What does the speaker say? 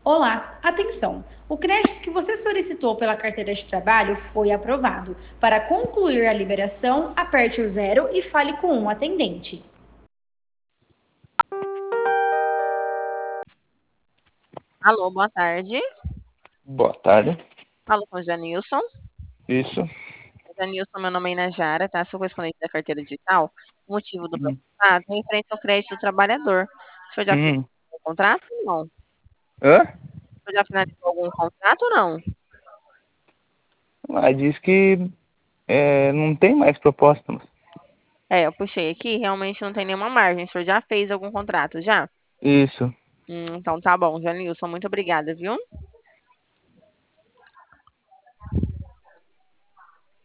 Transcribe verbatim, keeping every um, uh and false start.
Olá, atenção! O crédito que você solicitou pela carteira de trabalho foi aprovado. Para concluir a liberação, aperte o zero e fale com um atendente. Alô, boa tarde. Boa tarde. Falo com o Janilson. Isso. Janilson, meu nome é Inajara, tá? Sou correspondente da carteira digital. O motivo do meu Hum. contato é em frente ao crédito do trabalhador. O senhor já fez Hum. algum contrato ou não? O Hã? senhor já finalizou algum contrato ou não? Ah, diz que é, não tem mais proposta. Mas... É, eu puxei aqui, realmente não tem nenhuma margem. O senhor já fez algum contrato, já? Isso. Hum, então tá bom, Janilson, muito obrigada, viu?